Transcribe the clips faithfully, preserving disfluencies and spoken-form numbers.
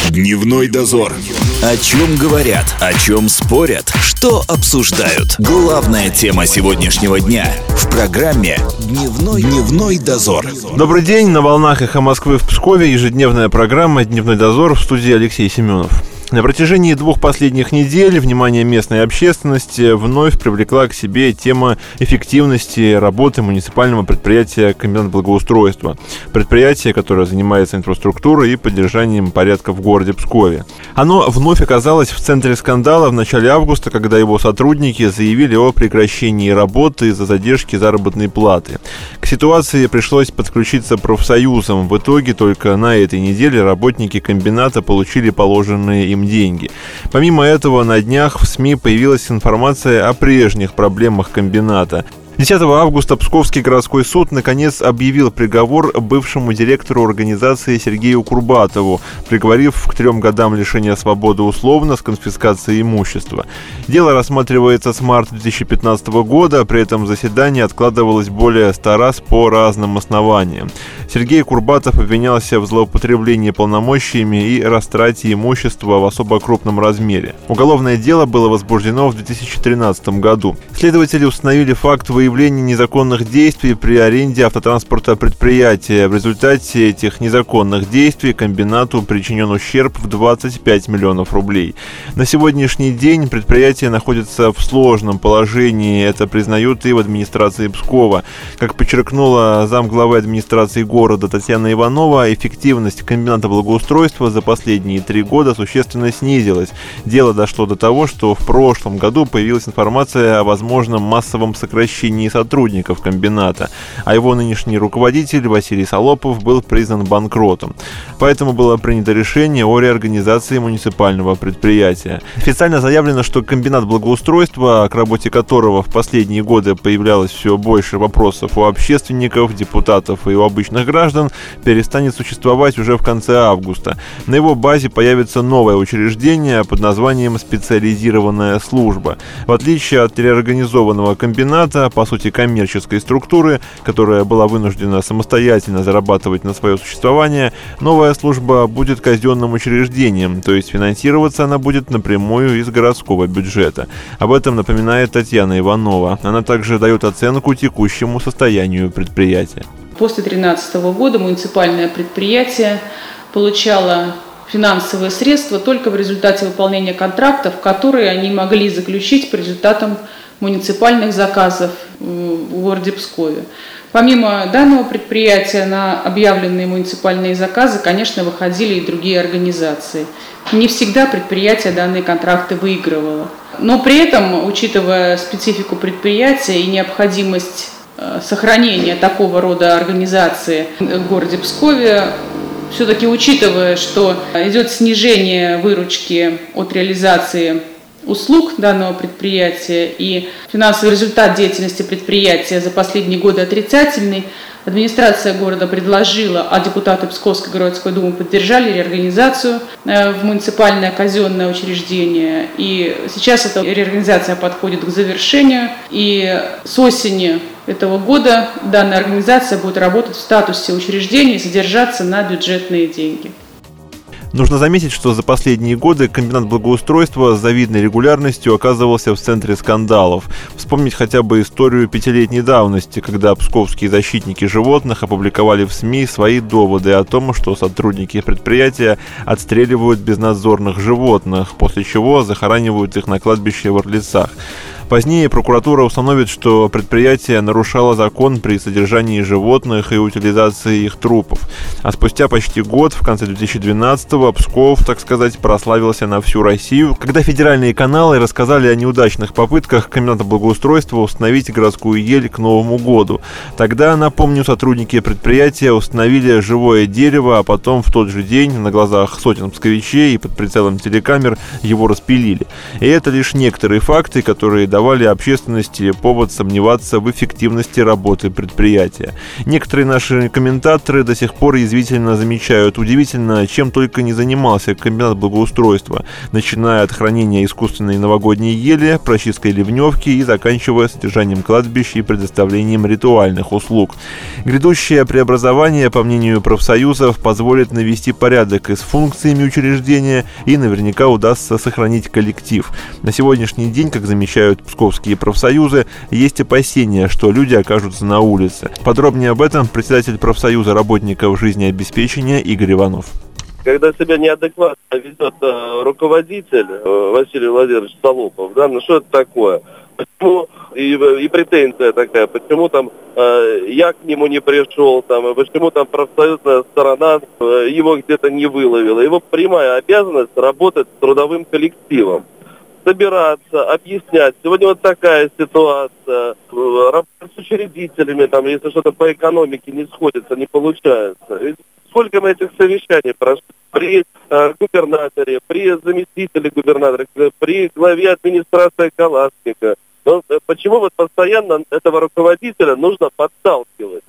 Дневной дозор. О чем говорят, о чем спорят, что обсуждают. Главная тема сегодняшнего дня в программе «Дневной, Дневной дозор». Добрый день, на волнах «Эхо Москвы» в Пскове ежедневная программа «Дневной дозор», в студии Алексей Семенов. На протяжении двух последних недель внимание местной общественности вновь привлекла к себе тема эффективности работы муниципального предприятия «Комбинат благоустройства». Предприятие, которое занимается инфраструктурой и поддержанием порядка в городе Пскове. Оно вновь оказалось в центре скандала в начале августа, когда его сотрудники заявили о прекращении работы из-за задержки заработной платы. К ситуации пришлось подключиться профсоюзам. В итоге только на этой неделе работники комбината получили положенные им деньги. Помимо этого, на днях в СМИ появилась информация о прежних проблемах комбината. десятого августа Псковский городской суд наконец объявил приговор бывшему директору организации Сергею Курбатову, приговорив к трем годам лишения свободы условно с конфискацией имущества. Дело рассматривается с марта две тысячи пятнадцатого года, при этом заседание откладывалось более ста раз по разным основаниям. Сергей Курбатов обвинялся в злоупотреблении полномочиями и растрате имущества в особо крупном размере. Уголовное дело было возбуждено в две тысячи тринадцатом году. Следователи установили факт выявления Выявление незаконных действий при аренде автотранспорта предприятия. В результате этих незаконных действий комбинату причинен ущерб в двадцать пять миллионов рублей. На сегодняшний день предприятие находится в сложном положении. Это признают и в администрации Пскова. Как подчеркнула замглавы администрации города Татьяна Иванова, эффективность комбината благоустройства за последние три года существенно снизилась. Дело дошло до того, что в прошлом году появилась информация о возможном массовом сокращении сотрудников комбината, а его нынешний руководитель Василий Солопов был признан банкротом. Поэтому было принято решение о реорганизации муниципального предприятия. Официально заявлено, что комбинат благоустройства, к работе которого в последние годы появлялось все больше вопросов у общественников, депутатов и у обычных граждан, перестанет существовать уже в конце августа. На его базе появится новое учреждение под названием «Специализированная служба». В отличие от реорганизованного комбината, по сути коммерческой структуры, которая была вынуждена самостоятельно зарабатывать на свое существование, новая служба будет казенным учреждением, то есть финансироваться она будет напрямую из городского бюджета. Об этом напоминает Татьяна Иванова. Она также дает оценку текущему состоянию предприятия. После две тысячи тринадцатого года муниципальное предприятие получало финансовые средства только в результате выполнения контрактов, которые они могли заключить по результатам муниципальных заказов в городе Пскове. Помимо данного предприятия на объявленные муниципальные заказы, конечно, выходили и другие организации. Не всегда предприятие данные контракты выигрывало. Но при этом, учитывая специфику предприятия и необходимость сохранения такого рода организации в городе Пскове, все-таки учитывая, что идет снижение выручки от реализации услуг данного предприятия и финансовый результат деятельности предприятия за последние годы отрицательный, администрация города предложила, а депутаты Псковской городской думы поддержали реорганизацию в муниципальное казенное учреждение. И сейчас эта реорганизация подходит к завершению. И с осени этого года данная организация будет работать в статусе учреждения и содержаться на бюджетные деньги. Нужно заметить, что за последние годы комбинат благоустройства с завидной регулярностью оказывался в центре скандалов. Вспомнить хотя бы историю пятилетней давности, когда псковские защитники животных опубликовали в СМИ свои доводы о том, что сотрудники предприятия отстреливают безнадзорных животных, после чего захоранивают их на кладбище в Орлицах. Позднее прокуратура установит, что предприятие нарушало закон при содержании животных и утилизации их трупов. А спустя почти год, в конце две тысячи двенадцатого, Псков, так сказать, прославился на всю Россию, когда федеральные каналы рассказали о неудачных попытках комбината благоустройства установить городскую ель к Новому году. Тогда, напомню, сотрудники предприятия установили живое дерево, а потом в тот же день на глазах сотен псковичей и под прицелом телекамер его распилили. И это лишь некоторые факты, которые давали общественности повод сомневаться в эффективности работы предприятия. Некоторые наши комментаторы до сих пор язвительно замечают: удивительно, чем только не занимался комбинат благоустройства, начиная от хранения искусственной новогодней ели, прочисткой ливневки и заканчивая содержанием кладбищ и предоставлением ритуальных услуг. Грядущее преобразование, по мнению профсоюзов, позволит навести порядок и с функциями учреждения, и наверняка удастся сохранить коллектив. На сегодняшний день, как замечают псковские профсоюзы, есть опасения, что люди окажутся на улице. Подробнее об этом председатель профсоюза работников жизнеобеспечения Игорь Иванов. Когда себя неадекватно ведет э, руководитель э, Василий Владимирович Солопов, да, ну что это такое? Почему и, и претензия такая, почему там э, я к нему не пришел, там, и почему там профсоюзная сторона э, его где-то не выловила. Его прямая обязанность работать с трудовым коллективом, собираться, объяснять. Сегодня вот такая ситуация, работать с учредителями, там, если что-то по экономике не сходится, не получается. Ведь сколько мы этих совещаний прошли при э, губернаторе, при заместителе губернатора, при главе администрации Калашника. Но почему вот постоянно этого руководителя нужно подталкивать?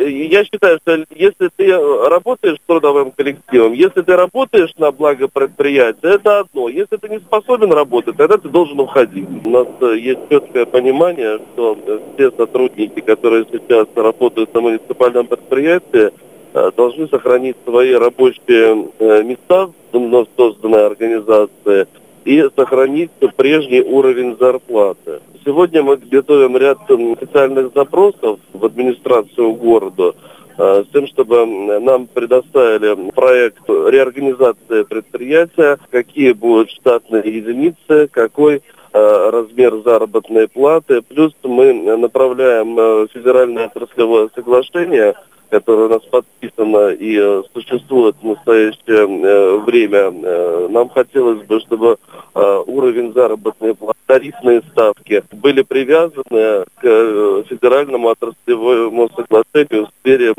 Я считаю, что если ты работаешь с трудовым коллективом, если ты работаешь на благо предприятия, это одно. Если ты не способен работать, тогда ты должен уходить. У нас есть четкое понимание, что все сотрудники, которые сейчас работают на муниципальном предприятии, должны сохранить свои рабочие места в вновь созданной организации и сохранить прежний уровень зарплаты. Сегодня мы готовим ряд специальных запросов в администрацию города с тем, чтобы нам предоставили проект реорганизации предприятия, какие будут штатные единицы, какой размер заработной платы. Плюс мы направляем федеральное отраслевое соглашение, которое у нас подписано и существует в настоящее время. Нам хотелось бы, чтобы уровень заработной платы, тарифные ставки были привязаны к федеральному отраслевому соглашению в сфере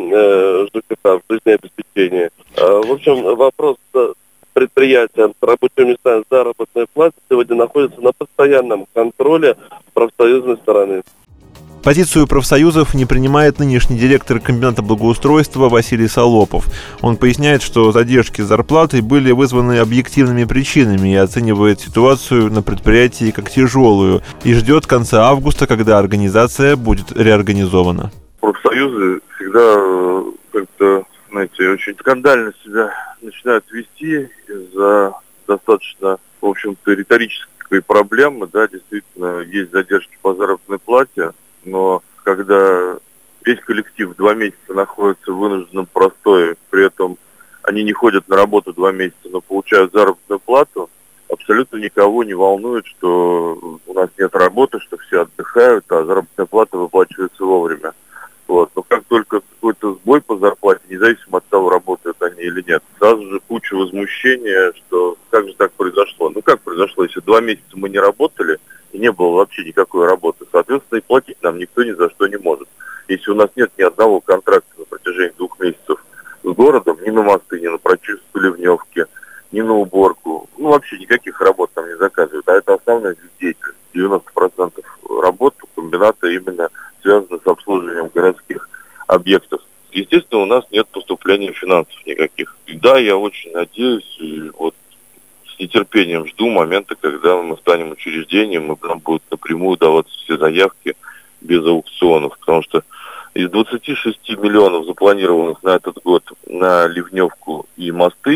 ЖКХ, жизнеобеспечения. В общем, вопрос предприятия с рабочими местами заработной платы сегодня находится на постоянном контроле профсоюзной стороны. Позицию профсоюзов не принимает нынешний директор комбината благоустройства Василий Солопов. Он поясняет, что задержки с зарплатой были вызваны объективными причинами и оценивает ситуацию на предприятии как тяжелую и ждет конца августа, когда организация будет реорганизована. Профсоюзы всегда как-то, знаете, очень скандально себя начинают вести из-за достаточно, в общем-то, риторической проблемы. Да, действительно, есть задержки по заработной плате. Но когда весь коллектив два месяца находится в вынужденном простое, при этом они не ходят на работу два месяца, но получают заработную плату, абсолютно никого не волнует, что у нас нет работы, что все отдыхают, а заработная плата выплачивается вовремя. Вот. Но как только какой-то сбой по зарплате, независимо от того, работают они или нет, сразу же куча возмущения, что как же так произошло. Ну как произошло, если два месяца мы не работали, и не было вообще никакой работы. Соответственно, и платить нам никто ни за что не может. Если у нас нет ни одного контракта на протяжении двух месяцев с городом, ни на мосты, ни на прочистку ливневки, ни на уборку, ну вообще никаких работ нам не заказывают. А это основная деятельность. девяносто процентов работ у комбината именно связано с обслуживанием городских объектов. Естественно, у нас нет поступления финансов никаких. И да, я очень надеюсь, и вот с нетерпением жду момента, когда мы станем учреждением, и нам будут напрямую даваться все заявки без аукционов, потому что из двадцати шести миллионов, запланированных на этот год на ливневку и мосты,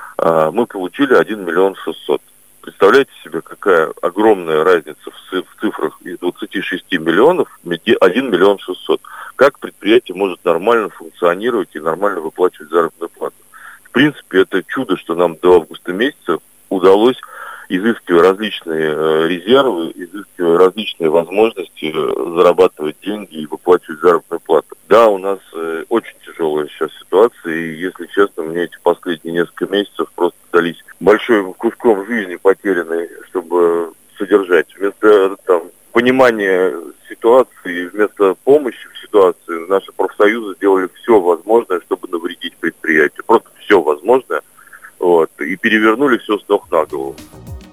мы получили один миллион шестьсот. Представляете себе, какая огромная разница в цифрах из двадцати шести миллионов, один миллион шестьсот. Как предприятие может нормально функционировать и нормально выплачивать заработную плату? В принципе, это чудо, что нам до августа месяца удалось, изыскивая различные э, резервы, изыскивая различные возможности э, зарабатывать деньги и выплачивать заработную плату. Да, у нас э, очень тяжелая сейчас ситуация, и, если честно, мне эти последние несколько месяцев просто дались большим куском жизни потерянной, чтобы содержать. Вместо там, понимания ситуации, вместо помощи в ситуации, наши профсоюзы сделали все возможное, чтобы навредить предприятию. Просто все возможное. Вот, и перевернули все с ног на голову.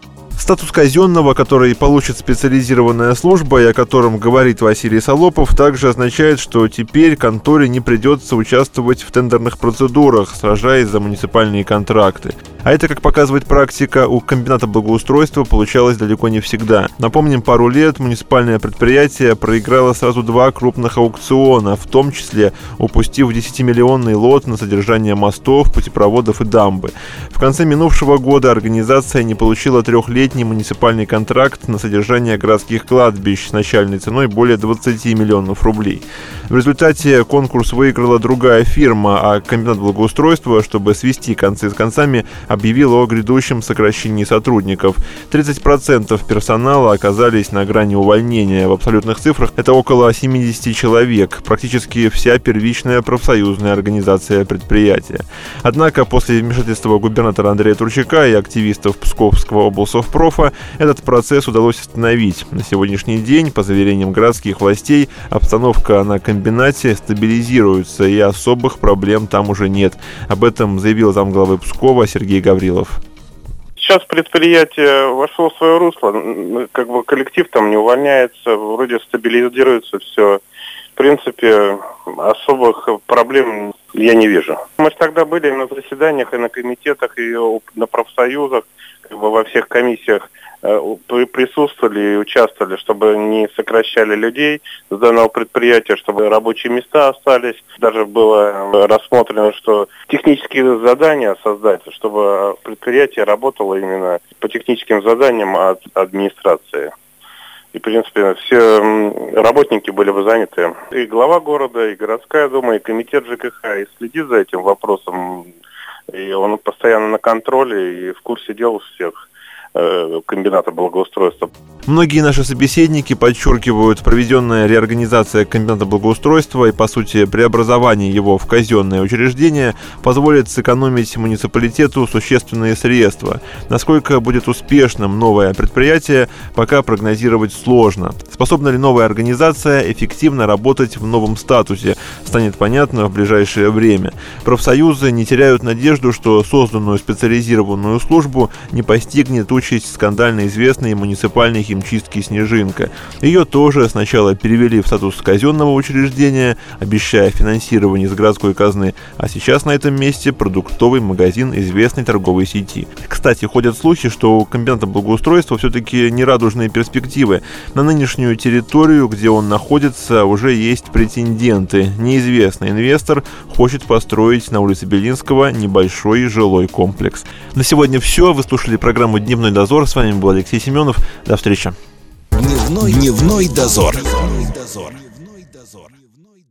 Статус казенного, который получит специализированная служба и о котором говорит Василий Солопов, также означает, что теперь конторе не придется участвовать в тендерных процедурах, сражаясь за муниципальные контракты. А это, как показывает практика, у комбината благоустройства получалось далеко не всегда. Напомним, пару лет муниципальное предприятие проиграло сразу два крупных аукциона, в том числе упустив десятимиллионный лот на содержание мостов, путепроводов и дамбы. В конце минувшего года организация не получила трехлетний муниципальный контракт на содержание городских кладбищ с начальной ценой более двадцати миллионов рублей. В результате конкурс выиграла другая фирма, а комбинат благоустройства, чтобы свести концы с концами, объявил о грядущем сокращении сотрудников. тридцать процентов персонала оказались на грани увольнения. В абсолютных цифрах это около семидесяти человек, практически вся первичная профсоюзная организация предприятия. Однако после вмешательства губернатора Андрея Турчака и активистов Псковского облсовпрофа этот процесс удалось остановить. На сегодняшний день, по заверениям городских властей, обстановка на комбинате стабилизируется и особых проблем там уже нет. Об этом заявил замглавы Пскова Сергей Гаврилов. Сейчас предприятие вошло в свое русло, как бы коллектив там не увольняется, вроде стабилизируется все. В принципе, особых проблем я не вижу. Мы же тогда были на заседаниях и на комитетах, и на профсоюзах, как бы во всех комиссиях присутствовали и участвовали, чтобы не сокращали людей с данного предприятия, чтобы рабочие места остались. Даже было рассмотрено, что технические задания создать, чтобы предприятие работало именно по техническим заданиям от администрации. И, в принципе, все работники были бы заняты. И глава города, и городская дума, и комитет ЖКХ, и следит за этим вопросом. И он постоянно на контроле и в курсе дел всех комбината благоустройства. Многие наши собеседники подчеркивают, проведенная реорганизация комбината благоустройства и, по сути, преобразование его в казенное учреждение позволит сэкономить муниципалитету существенные средства. Насколько будет успешным новое предприятие, пока прогнозировать сложно. Способна ли новая организация эффективно работать в новом статусе, станет понятно в ближайшее время. Профсоюзы не теряют надежду, что созданную специализированную службу не постигнет участь скандально известной муниципальной химчистки «Снежинка». Ее тоже сначала перевели в статус казенного учреждения, обещая финансирование из городской казны, а сейчас на этом месте продуктовый магазин известной торговой сети. Кстати, ходят слухи, что у комбината благоустройства все-таки нерадужные перспективы. На нынешнюю территорию, где он находится, уже есть претенденты. Неизвестный инвестор хочет построить на улице Белинского небольшой жилой комплекс. На сегодня все. Вы слушали программу «Дневной дозор». С вами был Алексей Семенов. До встречи. Дневной, дневной дозор. Дневной дозор.